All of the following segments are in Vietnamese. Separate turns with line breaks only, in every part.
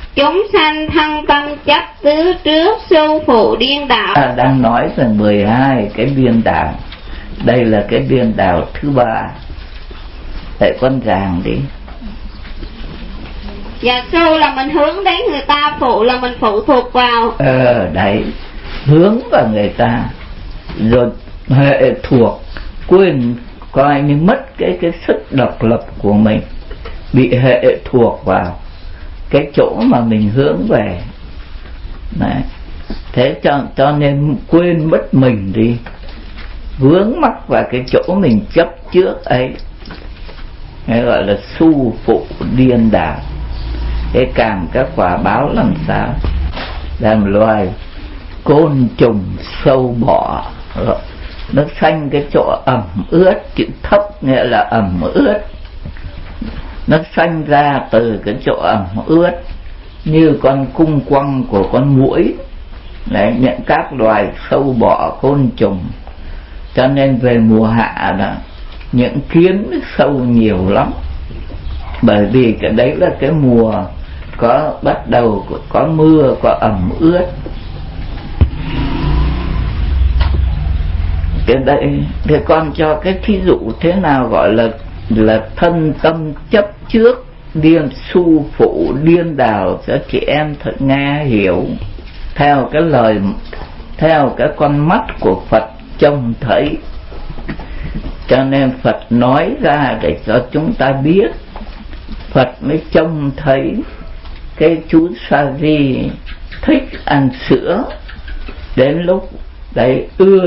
Chúng sanh thân tâm chấp tứ trước su phụ điên đạo.
Đang nói về 12 cái điên đạo. Đây là cái điên đạo thứ 3. Để con giảng đi.
Dạ su là mình hướng đến người ta, phụ là mình phụ thuộc vào.
Đấy, hướng vào người ta rồi hệ thuộc, quên, coi như mất cái sức độc lập của mình, bị hệ thuộc vào cái chỗ mà mình hướng về. Đấy. Thế cho nên quên mất mình đi, vướng mắc vào cái chỗ mình chấp trước ấy, cái gọi là su phụ điên đảo. Cái càng các quả báo làm sao, làm loài côn trùng sâu bọ, nó sanh cái chỗ ẩm ướt, chữ thấp nghĩa là ẩm ướt, nó sanh ra từ cái chỗ ẩm ướt, như con cung quăng của con muỗi. Đấy, những các loài sâu bọ côn trùng. Cho nên về mùa hạ đó, những kiến sâu nhiều lắm, bởi vì cái đấy là cái mùa có bắt đầu có mưa, có ẩm ướt. Cái đấy thì con cho cái thí dụ thế nào gọi là thân tâm chấp trước điên su phụ điên đảo cho chị em thật nghe hiểu theo cái lời, theo cái con mắt của Phật trông thấy. Cho nên Phật nói ra để cho chúng ta biết. Phật mới trông thấy cái chú Sa Di thích ăn sữa, đến lúc đấy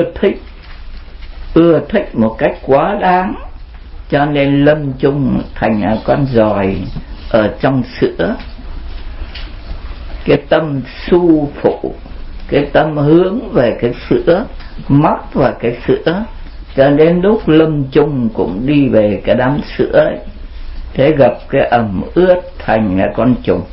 ưa thích một cách quá đáng, cho nên lâm chung thành con giòi ở trong sữa. Cái tâm su phụ, cái tâm hướng về cái sữa, mắc vào cái sữa, cho nên lúc lâm chung cũng đi về cái đám sữa ấy. Thế gặp cái ẩm ướt thành con trùng.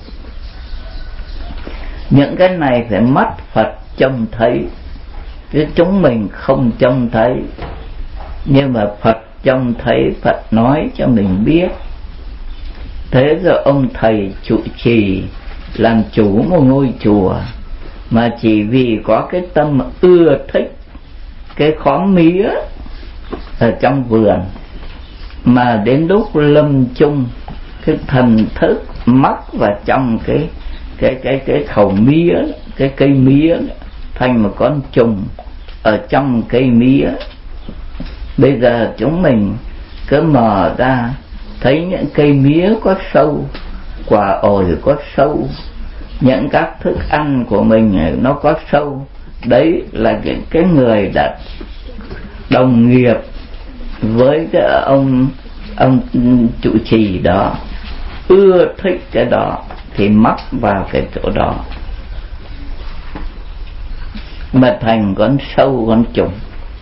Những cái này phải mắt Phật trông thấy, chứ chúng mình không trông thấy. Nhưng mà Phật trông thấy, Phật nói cho mình biết. Thế rồi ông thầy trụ trì làm chủ một ngôi chùa, mà chỉ vì có cái tâm ưa thích cái khóm mía ở trong vườn, mà đến lúc lâm chung cái thần thức mắc vào trong cái khẩu mía, cái cây mía, thành một con trùng ở trong cây mía. Bây giờ chúng mình cứ mở ra thấy những cây mía có sâu, quả ổi có sâu, những các thức ăn của mình nó có sâu. Đấy là cái người đã đồng nghiệp với cái ông trụ trì đó, ưa thích cái đó thì mắc vào cái chỗ đó mà thành con sâu, con trùng.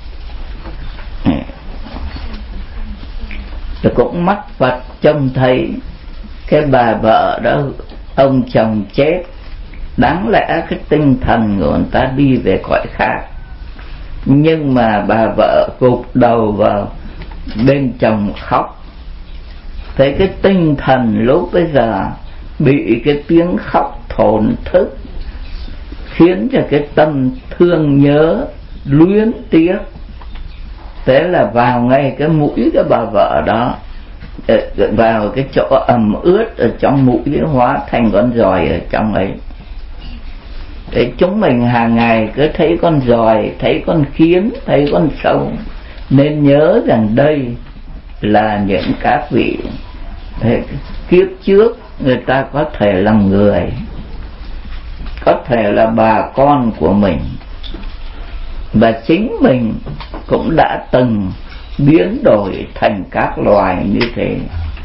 Rồi cũng mắc Phật trông thấy cái bà vợ đó, ông chồng chết, đáng lẽ cái tinh thần của người ta đi về cõi khác, nhưng mà bà vợ gục đầu vào bên chồng khóc. Thế cái tinh thần lúc bây giờ bị cái tiếng khóc thổn thức, khiến cho cái tâm thương nhớ luyến tiếc. Thế là vào ngay cái mũi cái bà vợ đó, vào cái chỗ ẩm ướt ở trong mũi, hóa thành con giòi ở trong ấy. Để chúng mình hàng ngày cứ thấy con giòi, thấy con kiến, thấy con sâu, nên nhớ rằng đây là những các vị kiếp trước người ta có thể làm người, có thể là bà con của mình, và chính mình cũng đã từng biến đổi thành các loài như thế,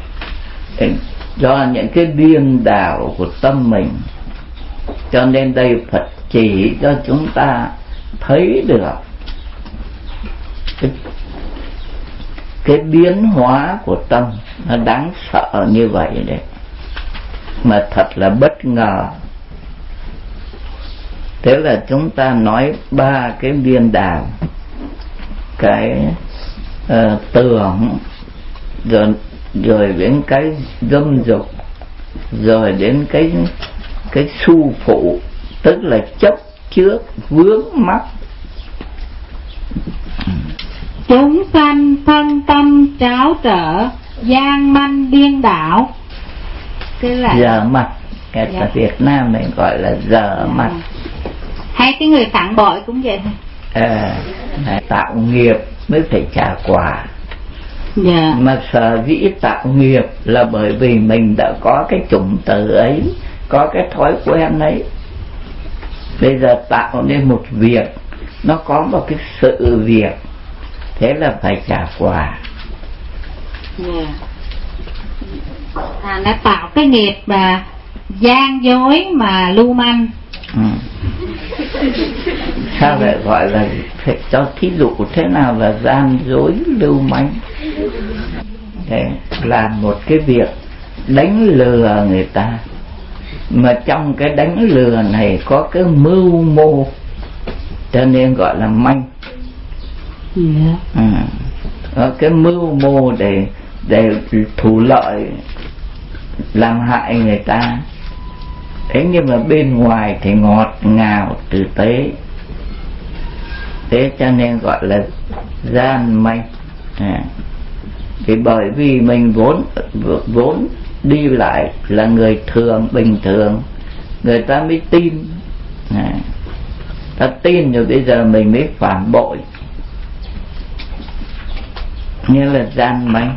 do những cái điên đảo của tâm mình. Cho nên đây Phật chỉ cho chúng ta thấy được cái biến hóa của tâm nó đáng sợ như vậy đấy, mà thật là bất ngờ. Thế là chúng ta nói 3 cái điên đảo: cái tưởng, rồi đến cái dâm dục, rồi đến cái su phụ, tức là chấp trước vướng mắc.
Chúng sanh thân tâm tráo trở, gian manh điên đảo. Cái là
giờ mặt, cái dạ. Việt Nam mình gọi là giờ dạ. Mặt.
Hay cái người phản bội cũng vậy thôi.
Tạo nghiệp mới phải trả quả.
Dạ.
Mà sở dĩ tạo nghiệp là bởi vì mình đã có cái chủng tử ấy, có cái thói quen ấy. Bây giờ tạo nên một việc, nó có một cái sự việc, thế là phải trả quả.
Yeah. Nó tạo cái nghiệp mà gian dối mà lưu manh.
Sao lại gọi là, phải cho thí dụ thế nào là gian dối lưu manh? Để làm một cái việc đánh lừa người ta, mà trong cái đánh lừa này có cái mưu mô, cho nên gọi là manh. Có cái mưu mô để thủ lợi, làm hại người ta. Thế nhưng mà bên ngoài thì ngọt ngào tử tế, thế cho nên gọi là gian manh. Thì bởi vì mình vốn đi lại là người thường, bình thường, người ta mới tin. Ta tin rồi bây giờ mình mới phản bội, như là gian manh.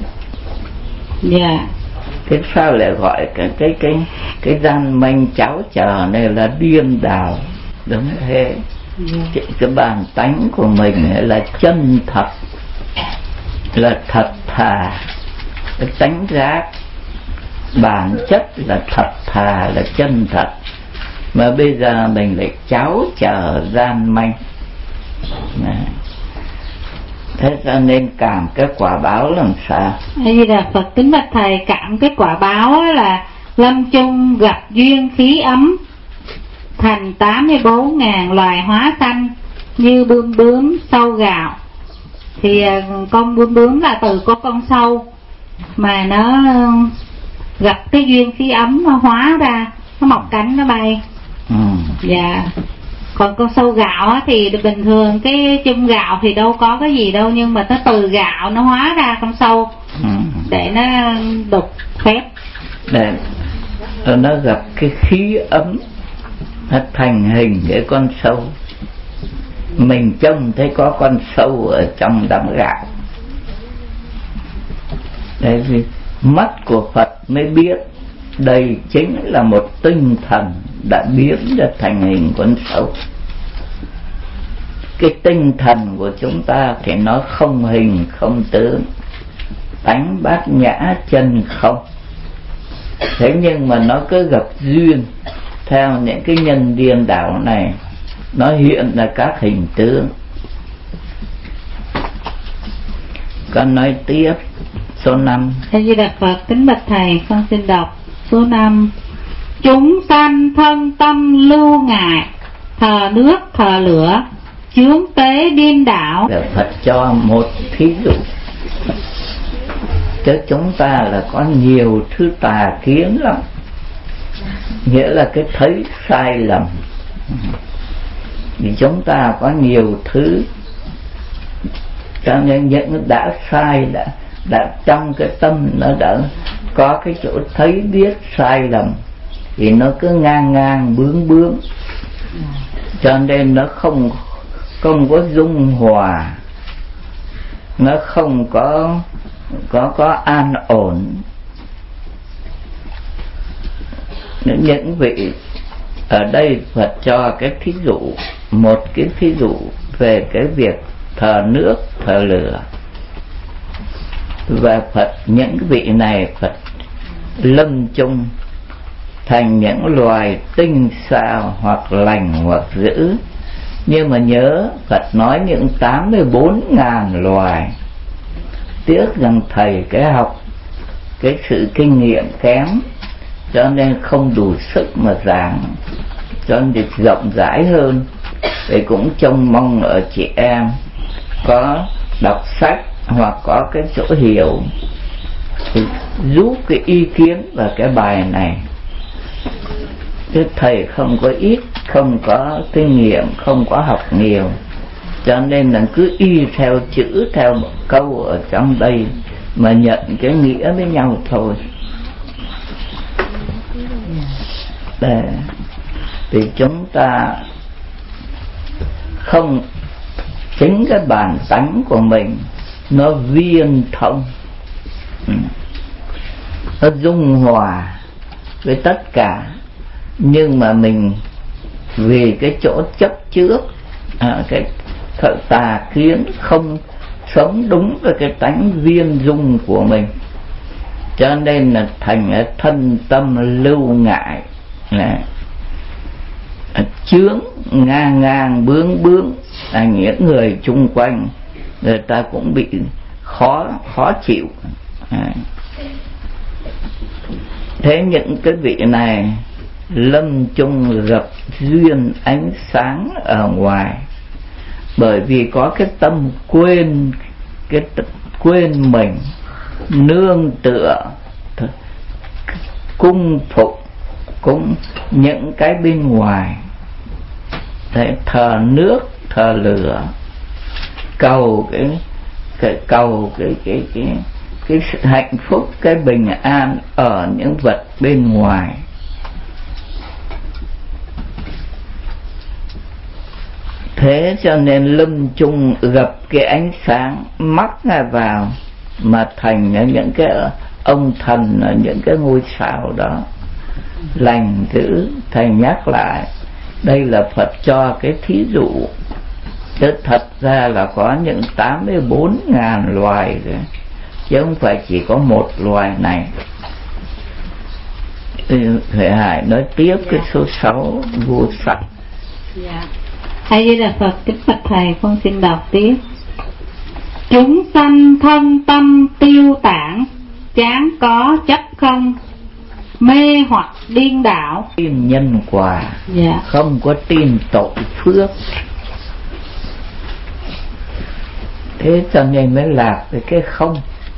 Dạ.
Thế sao lại gọi cái gian manh cháo trở này là điên đảo? Đúng thế. Cái bản tánh của mình là chân thật, là thật thà, cái tánh giác bản chất là thật thà, là chân thật. Mà bây giờ mình lại cháo trở gian manh. Thế cho nên cảm cái quả báo làm sao?
Như là Phật kính bạch thầy, cảm cái quả báo là lâm chung gặp duyên khí ấm, thành 84.000 loài hóa sanh như bướm bướm sâu gạo. Thì con bướm bướm là từ con sâu mà nó gặp cái duyên khí ấm, nó hóa ra, nó mọc cánh nó bay. Dạ. Còn con sâu gạo á, thì bình thường cái chung gạo thì đâu có cái gì đâu, nhưng mà nó từ gạo nó hóa ra con sâu để nó đục phép,
để nó gặp cái khí ấm, nó thành hình cái con sâu. Mình trông thấy có con sâu ở trong đám gạo. Đấy, vì mắt của Phật mới biết đây chính là một tinh thần đã biến ra thành hình con sâu. Cái tinh thần của chúng ta thì nó không hình không tướng, tánh bát nhã chân không. Thế nhưng mà nó cứ gặp duyên theo những cái nhân điên đảo này, nó hiện ra các hình tướng. Con nói tiếp số 5.
Thầy Di Đà Phật kính bạch thầy, con xin đọc số 5. Chúng sanh thân tâm lưu ngại, thờ nước thờ lửa, chướng tế điên đảo.
Phật cho một thí dụ, chứ chúng ta là có nhiều thứ tà kiến lắm, nghĩa là cái thấy sai lầm. Vì chúng ta có nhiều thứ, cho nên những đã sai, đã trong cái tâm nó đã có cái chỗ thấy biết sai lầm, thì nó cứ ngang bướng, cho nên nó không có dung hòa, nó không có an ổn. Những vị ở đây Phật cho cái thí dụ, một cái thí dụ về cái việc thờ nước thờ lửa. Và Phật, những vị này Phật lâm chung thành những loài tinh xảo, hoặc lành hoặc dữ. Nhưng mà nhớ Phật nói những 84.000 loài. Tiếc rằng thầy cái học, cái sự kinh nghiệm kém, cho nên không đủ sức mà giảng, cho nên rộng rãi hơn. Thì cũng trông mong ở chị em có đọc sách hoặc có cái chỗ hiểu thì giúp cái ý kiến và cái bài này. Cái thầy không có ít, không có kinh nghiệm, không có học nhiều, cho nên là cứ y theo chữ, theo một câu ở trong đây mà nhận cái nghĩa với nhau thôi. Để thì chúng ta không, chính cái bản tánh của mình nó viên thông, nó dung hòa với tất cả, nhưng mà mình vì cái chỗ chấp trước, cái tà kiến, không sống đúng với cái tánh viên dung của mình, cho nên là thành thân tâm lưu ngại, chướng ngang ngang bướng bướng, những người chung quanh người ta cũng bị khó chịu. Thế những cái vị này lâm chung gặp duyên ánh sáng ở ngoài, bởi vì có cái tâm quên mình, nương tựa cung phục cũng những cái bên ngoài, để thờ nước thờ lửa, cầu cái hạnh phúc, cái bình an ở những vật bên ngoài. Thế cho nên lâm chung gặp cái ánh sáng mắc vào mà thành những cái ông thần ở những cái ngôi sao đó lành dữ. Thầy nhắc lại, đây là Phật cho cái thí dụ, chứ thật ra là có những 84.000 loài rồi, chứ không phải chỉ có một loài này. Thầy Hải nói tiếp cái số 6 vô sắc.
Hay với là Phật, kính bạch thầy, con xin đọc tiếp. Chúng sanh thân tâm tiêu tản, chán có chấp không, mê hoặc điên đảo.
Tin nhân quả, không có tin tội phước, thế cho nên mới lạc với cái không.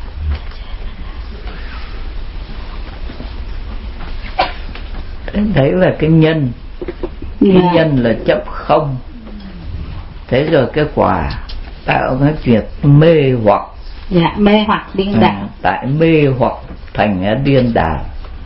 Đấy là cái nhân. Cái nhân là chấp không. Thế rồi cái quả tạo cái việc mê hoặc.
Mê hoặc điên đảo.
Tại mê hoặc thành điên đảo.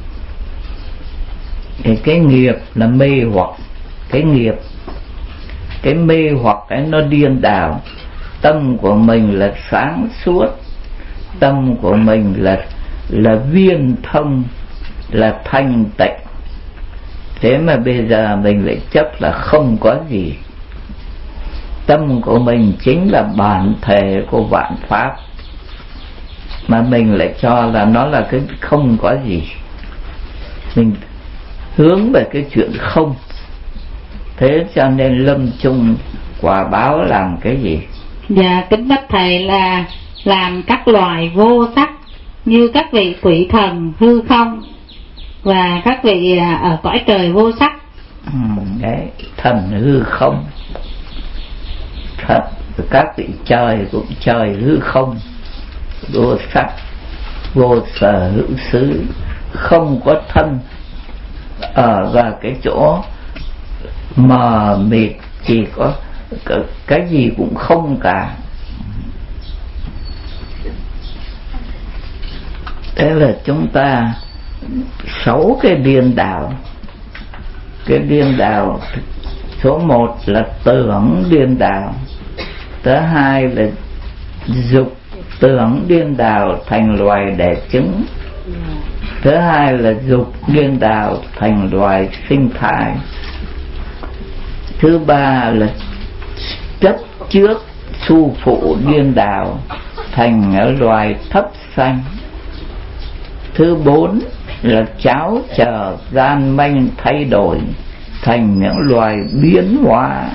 Thì cái nghiệp là mê hoặc. Cái nghiệp, cái mê hoặc cái nó điên đảo. Tâm của mình là sáng suốt, tâm của mình là viên thông, là thanh tịnh. Thế mà bây giờ mình lại chấp là không có gì. Tâm của mình chính là bản thể của vạn pháp, mà mình lại cho là nó là cái không có gì. Mình hướng về cái chuyện không. Thế cho nên lâm chung quả báo làm cái gì?
Dạ kính bạch thầy, là làm các loài vô sắc, như các vị quỷ thần hư không và các vị ở cõi trời vô sắc.
Đấy, thần hư không, thật, các vị trời cũng trời hư không, vô sắc, vô sở hữu xứ, không có thân, ở vào cái chỗ mờ mịt, chỉ có cái gì cũng không cả. Thế là chúng ta 6 cái điên đảo. Cái điên đảo số 1 là tưởng điên đảo, thứ 2 là dục tưởng điên đảo thành loài đẻ trứng, thứ 2 là dục điên đảo thành loài sinh thai, thứ 3 là chấp trước su phụ điên đảo thành loài thấp sanh, thứ 4 là cháo chờ gian manh thay đổi thành những loài biến hóa,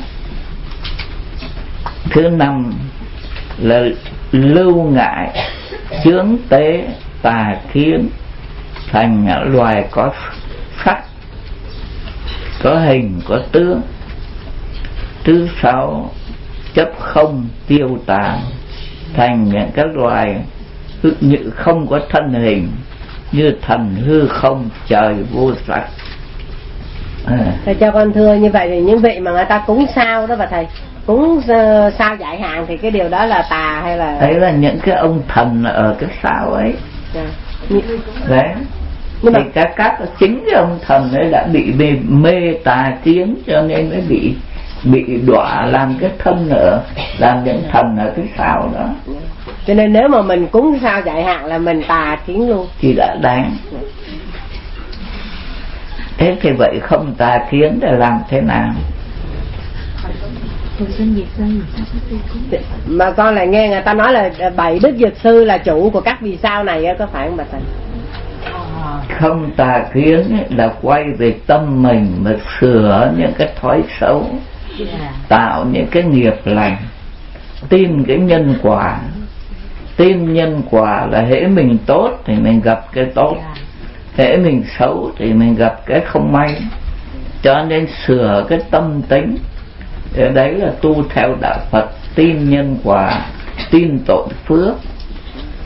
thứ 5 là lưu ngại chướng tế tà kiến thành những loài có sắc, có hình, có tướng, thứ 6 chấp không tiêu tán thành những các loài như không có thân hình, như thần hư không, trời vô sắc.
Thầy cho con thưa như vậy thì những vị mà người ta cúng sao đó bà thầy, cúng sao giải hạn thì cái điều đó là tà hay là?
Đấy là những cái ông thần ở cái sao ấy. Đấy. Nhưng thì các chính cái ông thần ấy đã bị mê tà kiến cho nên mới bị đọa làm cái thân ở, làm những thần ở cái sao đó.
Cho nên nếu mà mình cúng sao giải hạn là mình tà kiến luôn
thì đã đáng. Thế thì vậy không tà kiến để làm thế nào?
Mà con lại nghe người ta nói là 7 đức Dược Sư là chủ của các vì sao này có phải không bà thầy?
Không tà kiến là quay về tâm mình mà sửa những cái thói xấu, tạo những cái nghiệp lành, tin cái nhân quả. Tin nhân quả là hễ mình tốt thì mình gặp cái tốt, hễ mình xấu thì mình gặp cái không may. Cho nên sửa cái tâm tính, đấy là tu theo đạo Phật, tin nhân quả, tin tội phước.